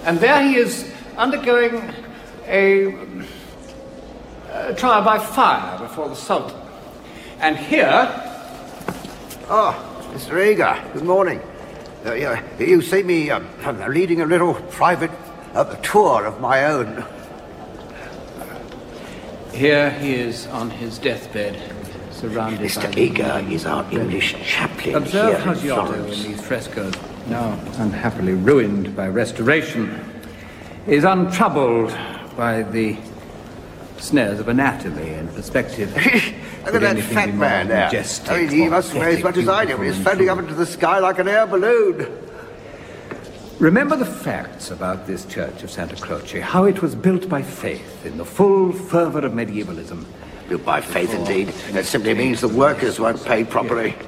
And there he is undergoing a trial by fire before the Sultan. And here... Oh, Mr. Eager, good morning. You see me leading a little private tour of my own. Here he is on his deathbed, surrounded by... Mr. Eager is our English chaplain. Observe here in Giotto in Florence. these frescoes, now unhappily ruined by restoration, is untroubled by the snares of anatomy and perspective. Look at that fat man there. I mean, he must weigh as much as I do. He's floating up into the sky like an air balloon. Remember the facts about this church of Santa Croce, how it was built by faith in the full fervour of medievalism. Built by faith, indeed. That simply means the workers weren't paid properly.